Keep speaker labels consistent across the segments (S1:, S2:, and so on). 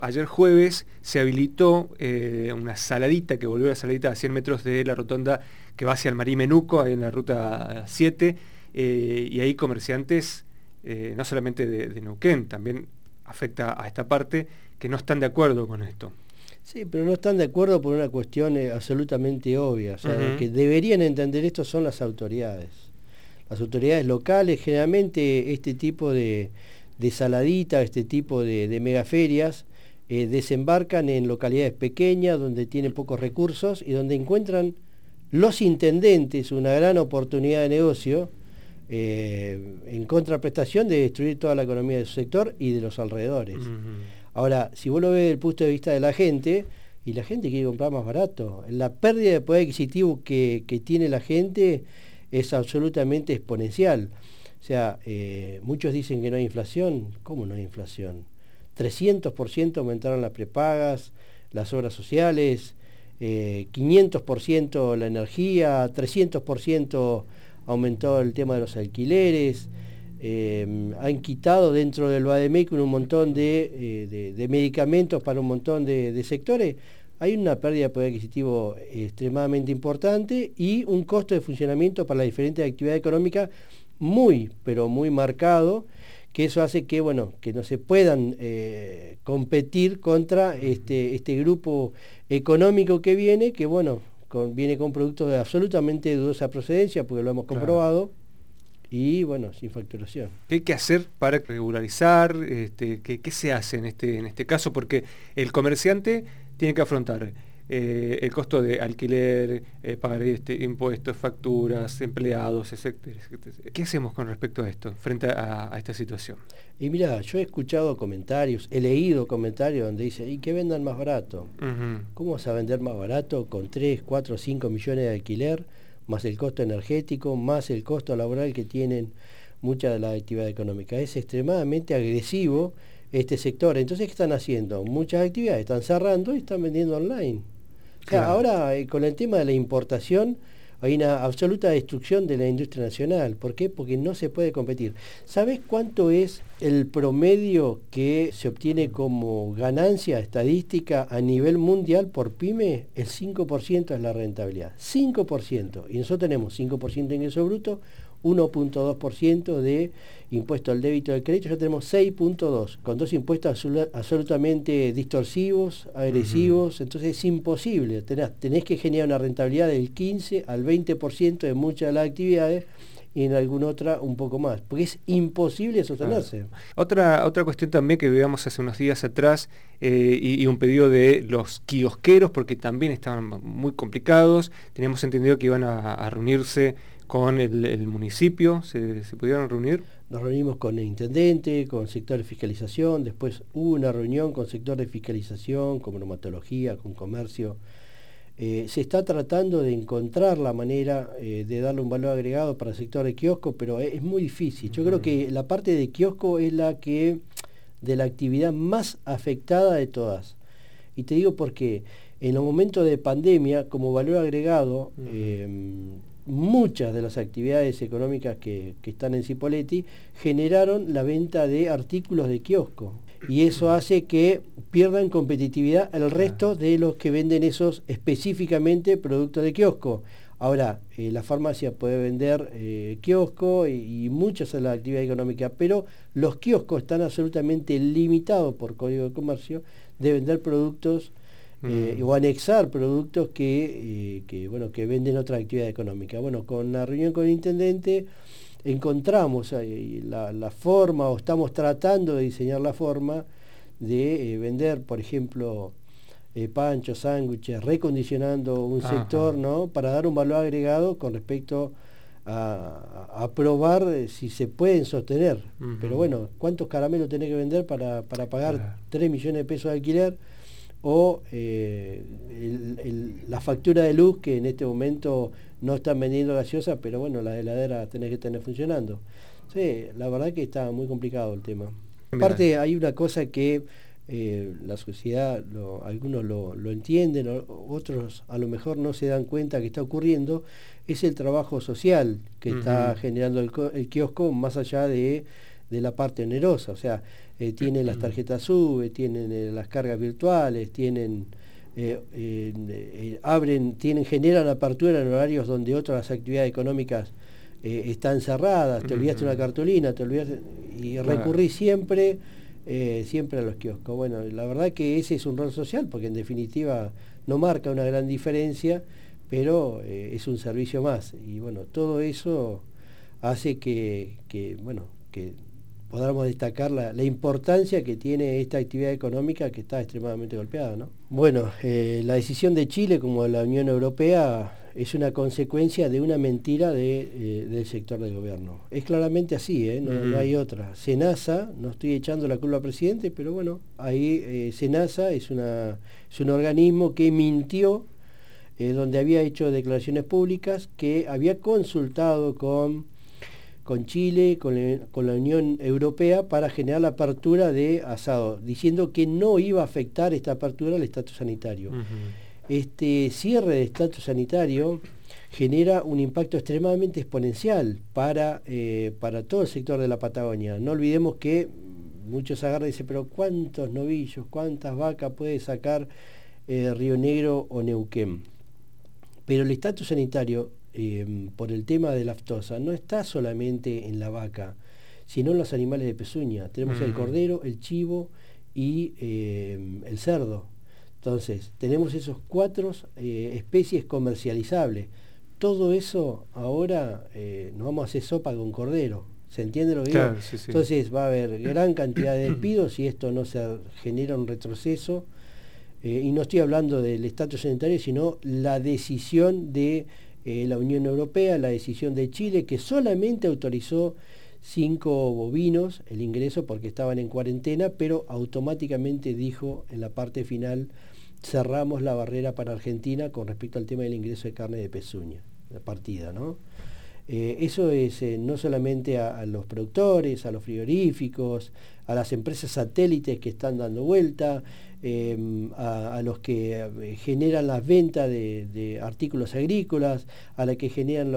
S1: Ayer jueves se habilitó una saladita, que volvió la saladita a 100 metros de la rotonda que va hacia el Marí Menuco, ahí en la ruta 7, y hay comerciantes, no solamente de Neuquén, también afecta a esta parte, que no están de acuerdo con esto.
S2: Sí, pero no están de acuerdo por una cuestión absolutamente obvia. O sea, los que deberían entender esto son las autoridades. Las autoridades locales, generalmente este tipo de saladita, este tipo de megaferias, desembarcan en localidades pequeñas donde tienen pocos recursos y donde encuentran los intendentes una gran oportunidad de negocio en contraprestación de destruir toda la economía de su sector y de los alrededores. Ahora, si vos lo ves desde el punto de vista de la gente, y la gente quiere comprar más barato, la pérdida de poder adquisitivo que tiene la gente es absolutamente exponencial. O sea, muchos dicen que no hay inflación. ¿Cómo no hay inflación? 300% aumentaron las prepagas, las obras sociales, 500% la energía, 300% aumentó el tema de los alquileres, han quitado dentro del Bademecum un montón de medicamentos para un montón de sectores. Hay una pérdida de poder adquisitivo extremadamente importante y un costo de funcionamiento para las diferentes actividades económicas muy, pero muy marcado, que eso hace que, bueno, que no se puedan competir contra este grupo económico que viene, que bueno, viene con productos de absolutamente dudosa procedencia, porque lo hemos comprobado, y bueno, sin facturación.
S1: ¿Qué hay que hacer para regularizar? ¿Qué se hace en este caso? Porque el comerciante tiene que afrontar el costo de alquiler, pagar impuestos, facturas, empleados, etcétera. ¿Qué hacemos con respecto a esto, frente a esta situación?
S2: Y mira, yo he escuchado comentarios, he leído comentarios donde dice, ¿y que vendan más barato? ¿Cómo vas a vender más barato con 3, 4, 5 millones de alquiler, más el costo energético, más el costo laboral que tienen muchas de las actividades económicas? Es extremadamente agresivo este sector. Entonces, ¿qué están haciendo? Muchas actividades están cerrando y están vendiendo online. O sea, ahora con el tema de la importación hay una absoluta destrucción de la industria nacional. ¿Por qué? Porque no se puede competir. ¿Sabés cuánto es el promedio que se obtiene como ganancia estadística a nivel mundial por pyme? El 5% es la rentabilidad. 5%. Y nosotros tenemos 5% de ingreso bruto, 1.2% de impuesto al débito del crédito, ya tenemos 6.2%, con dos impuestos absolutamente distorsivos, agresivos. Entonces es imposible, tenés que generar una rentabilidad del 15 al 20% de muchas de las actividades, y en alguna otra un poco más, porque es imposible sostenerse.
S1: Otra cuestión también que veíamos hace unos días atrás, y un pedido de los kiosqueros, porque también estaban muy complicados. Teníamos entendido que iban a reunirse con el municipio. ¿Se pudieron reunir?
S2: Nos reunimos con el intendente, con el sector de fiscalización, después hubo una reunión con el sector de fiscalización, con bromatología, con comercio. Se está tratando de encontrar la manera de darle un valor agregado para el sector de kiosco, pero es muy difícil. Yo creo que la parte de kiosco es de la actividad más afectada de todas. Y te digo porque en los momentos de pandemia, como valor agregado, muchas de las actividades económicas que están en Cipolletti generaron la venta de artículos de kiosco. Y eso hace que pierdan competitividad el resto de los que venden esos específicamente productos de kiosco. Ahora, la farmacia puede vender kiosco y muchas de las actividades económicas, pero los kioscos están absolutamente limitados por Código de Comercio de vender productos o anexar productos que venden otra actividad económica. Bueno, con la reunión con el intendente encontramos la forma, o estamos tratando de diseñar la forma de vender, por ejemplo, panchos, sándwiches, recondicionando un sector, ¿no?, para dar un valor agregado con respecto a probar si se pueden sostener. Pero bueno, ¿cuántos caramelos tenés que vender para pagar 3 millones de pesos de alquiler? O la factura de luz, que en este momento no están vendiendo gaseosa, pero bueno, la heladera tenés que tener funcionando. Sí, la verdad que está muy complicado el tema. Aparte, hay una cosa que la sociedad, algunos lo entienden, otros a lo mejor no se dan cuenta que está ocurriendo, es el trabajo social que está generando el kiosco, más allá de la parte onerosa, o sea, tienen las tarjetas SUBE, tienen las cargas virtuales, tienen generan apertura en horarios donde otras actividades económicas están cerradas, te olvidaste una cartulina, te olvidaste, y recurrís siempre a los kioscos. Bueno, la verdad que ese es un rol social, porque en definitiva no marca una gran diferencia, pero es un servicio más. Y bueno, todo eso hace que podamos destacar la importancia que tiene esta actividad económica que está extremadamente golpeada, ¿no? Bueno, la decisión de Chile, como de la Unión Europea, es una consecuencia de una mentira del sector del gobierno. Es claramente así, no hay otra. SENASA, no estoy echando la culpa al presidente, pero bueno, ahí SENASA es un organismo que mintió, donde había hecho declaraciones públicas, que había consultado con Chile, con la Unión Europea, para generar la apertura de asado, diciendo que no iba a afectar esta apertura al estatus sanitario. Este cierre de estatus sanitario genera un impacto extremadamente exponencial para todo el sector de la Patagonia. No olvidemos que muchos agarran y dicen, pero ¿cuántos novillos, cuántas vacas puede sacar Río Negro o Neuquén? Pero el estatus sanitario, por el tema de la aftosa, no está solamente en la vaca, sino en los animales de pezuña. Tenemos el cordero, el chivo y el cerdo. Entonces, tenemos esos 4 especies comercializables. Todo eso ahora nos vamos a hacer sopa con cordero. ¿Se entiende lo que digo?
S1: Sí.
S2: Entonces va a haber gran cantidad de despidos si esto no se genera un retroceso. Y no estoy hablando del estatus sanitario, sino la decisión de la Unión Europea, la decisión de Chile, que solamente autorizó 5 bovinos el ingreso porque estaban en cuarentena, pero automáticamente dijo en la parte final, cerramos la barrera para Argentina con respecto al tema del ingreso de carne de pezuña, la partida, ¿no? Eso es no solamente a los productores, a los frigoríficos, a las empresas satélites que están dando vuelta, a los que generan las ventas de artículos agrícolas, a los que generan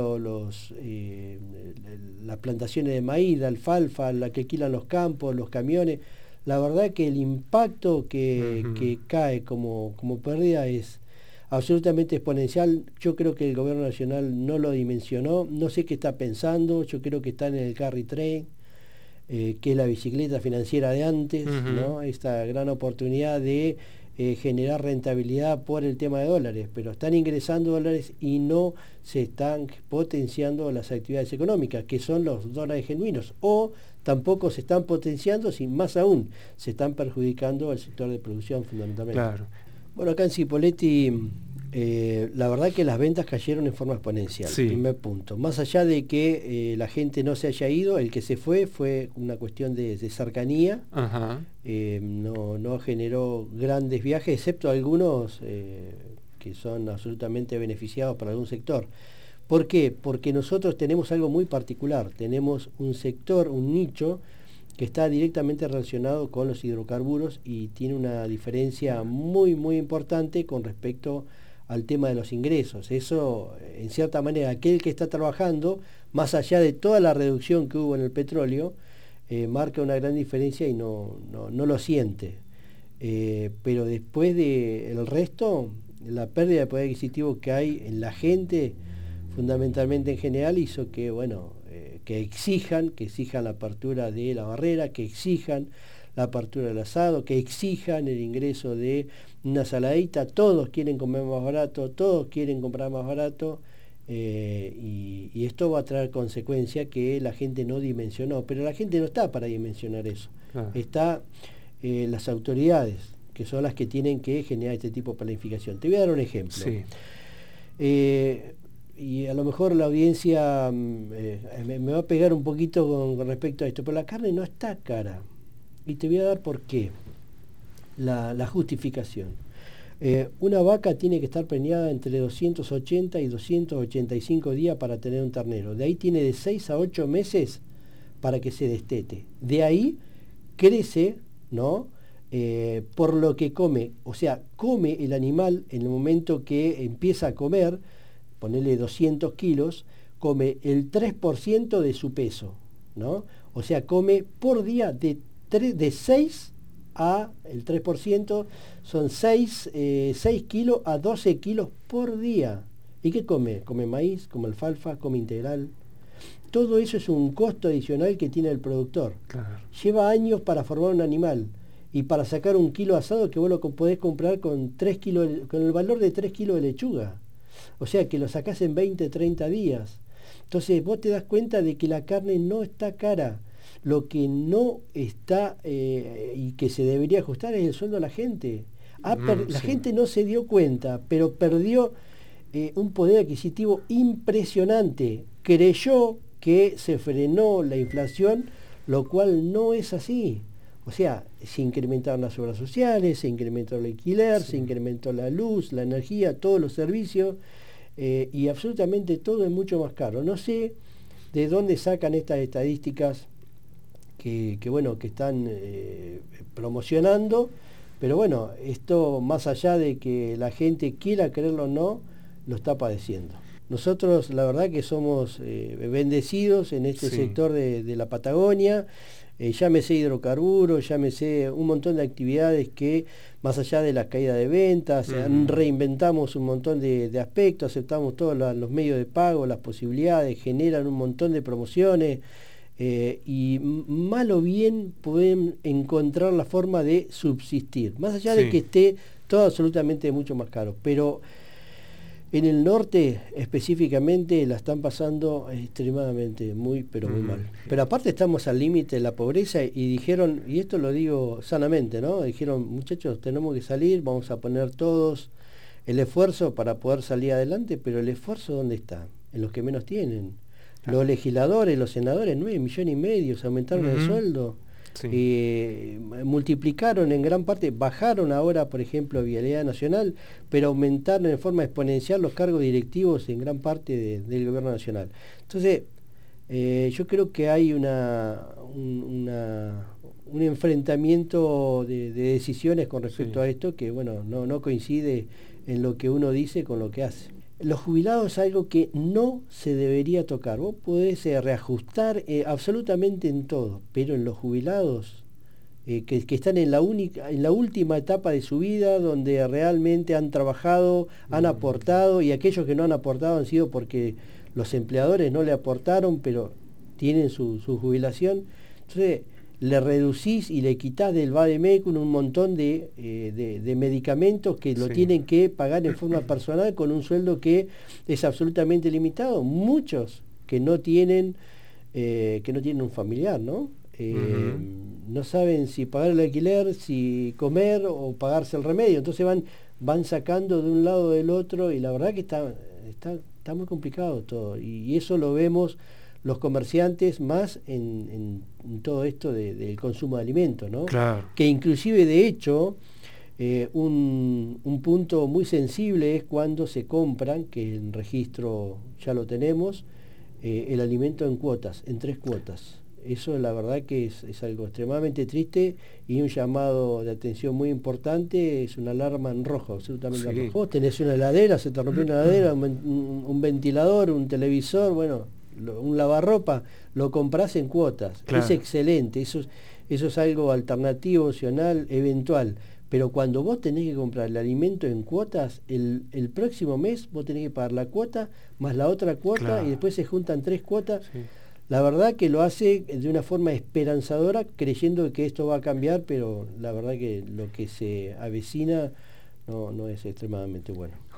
S2: las plantaciones de maíz, de alfalfa, a la que alquilan los campos, los camiones. La verdad que el impacto que cae como pérdida es absolutamente exponencial. Yo creo que el gobierno nacional no lo dimensionó, no sé qué está pensando, yo creo que está en el carry trade, que es la bicicleta financiera de antes, ¿no? Esta gran oportunidad de generar rentabilidad por el tema de dólares, pero están ingresando dólares y no se están potenciando las actividades económicas, que son los dólares genuinos, o tampoco se están potenciando, sin más aún, se están perjudicando al sector de producción fundamentalmente.
S1: Claro.
S2: Bueno, acá en Cipolletti, la verdad que las ventas cayeron en forma exponencial, primer punto. Más allá de que la gente no se haya ido, el que se fue una cuestión de cercanía, no generó grandes viajes, excepto algunos que son absolutamente beneficiados para algún sector. ¿Por qué? Porque nosotros tenemos algo muy particular, tenemos un sector, un nicho, que está directamente relacionado con los hidrocarburos y tiene una diferencia muy, muy importante con respecto al tema de los ingresos. Eso, en cierta manera, aquel que está trabajando, más allá de toda la reducción que hubo en el petróleo, marca una gran diferencia y no lo siente. Pero después del resto, la pérdida de poder adquisitivo que hay en la gente, fundamentalmente en general, hizo que, que exijan la apertura de la barrera, que exijan la apertura del asado, que exijan el ingreso de una saladita. Todos quieren comer más barato, todos quieren comprar más barato, y esto va a traer consecuencias que la gente no dimensionó, pero la gente no está para dimensionar eso. Está las autoridades, que son las que tienen que generar este tipo de planificación. Te voy a dar un ejemplo. Y a lo mejor la audiencia me va a pegar un poquito con respecto a esto, pero la carne no está cara. Y te voy a dar por qué. La justificación. Una vaca tiene que estar preñada entre 280 y 285 días para tener un ternero. De ahí tiene de 6 a 8 meses para que se destete. De ahí crece, ¿no? Por lo que come. O sea, come el animal en el momento que empieza a comer, ponerle 200 kilos, come el 3% de su peso, ¿no? O sea, come por día de 6 a el 3%, son 6 kilos a 12 kilos por día. ¿Y qué come? Come maíz, come alfalfa, come integral. Todo eso es un costo adicional que tiene el productor.
S1: Claro.
S2: Lleva años para formar un animal. Y para sacar un kilo asado que vos lo podés comprar con 3 kilos, con el valor de 3 kilos de lechuga. O sea que lo sacás en 20, 30 días. Entonces vos te das cuenta de que la carne no está cara. Lo que no está y que se debería ajustar es el sueldo a la gente. La gente no se dio cuenta, pero perdió un poder adquisitivo impresionante. Creyó que se frenó la inflación, lo cual no es así. O sea, se incrementaron las obras sociales, se incrementó el alquiler, se incrementó la luz, la energía, todos los servicios, y absolutamente todo es mucho más caro. No sé de dónde sacan estas estadísticas que están promocionando, pero bueno, esto más allá de que la gente quiera creerlo o no, lo está padeciendo. Nosotros la verdad que somos bendecidos en este sector de la Patagonia, llámese hidrocarburos, llámese un montón de actividades que más allá de la caída de ventas, reinventamos un montón de aspectos, aceptamos todos los medios de pago, las posibilidades, generan un montón de promociones, y mal o bien pueden encontrar la forma de subsistir, más allá de que esté todo absolutamente mucho más caro, pero en el norte específicamente la están pasando extremadamente muy mal. Pero aparte estamos al límite de la pobreza y dijeron, y esto lo digo sanamente, ¿no? Dijeron, muchachos, tenemos que salir, vamos a poner todos el esfuerzo para poder salir adelante, pero el esfuerzo ¿dónde está? En los que menos tienen. Los legisladores, los senadores, 9,5 millones, se aumentaron el sueldo. Multiplicaron en gran parte, bajaron ahora por ejemplo Vialidad Nacional, pero aumentaron en forma exponencial los cargos directivos en gran parte del gobierno nacional. Entonces yo creo que hay un enfrentamiento de decisiones con respecto a esto que no coincide en lo que uno dice con lo que hace. Los jubilados es algo que no se debería tocar. Vos podés reajustar absolutamente en todo, pero en los jubilados que están en la última etapa de su vida, donde realmente han trabajado, han aportado, y aquellos que no han aportado han sido porque los empleadores no le aportaron, pero tienen su jubilación. Entonces le reducís y le quitás del vademecum un montón de medicamentos que lo tienen que pagar en forma personal con un sueldo que es absolutamente limitado. Muchos que no tienen un familiar, ¿no? No saben si pagar el alquiler, si comer o pagarse el remedio. Entonces van sacando de un lado del otro y la verdad que está muy complicado todo. Y eso lo vemos los comerciantes más en todo esto del consumo de alimentos, ¿no?
S1: Claro.
S2: Que inclusive de hecho un punto muy sensible es cuando se compran, que en registro ya lo tenemos, el alimento en cuotas, en 3 cuotas. Eso la verdad que es algo extremadamente triste y un llamado de atención muy importante, es una alarma en rojo, absolutamente en rojo. Vos tenés una heladera, se te rompió una heladera, un ventilador, un televisor, un lavarropa, lo compras en cuotas. Claro. Es excelente, eso es algo alternativo, opcional, eventual. Pero cuando vos tenés que comprar el alimento en cuotas, el próximo mes vos tenés que pagar la cuota más la otra cuota, claro, y después se juntan 3 cuotas. Sí. La verdad que lo hace de una forma esperanzadora, creyendo que esto va a cambiar, pero la verdad que lo que se avecina no es extremadamente bueno.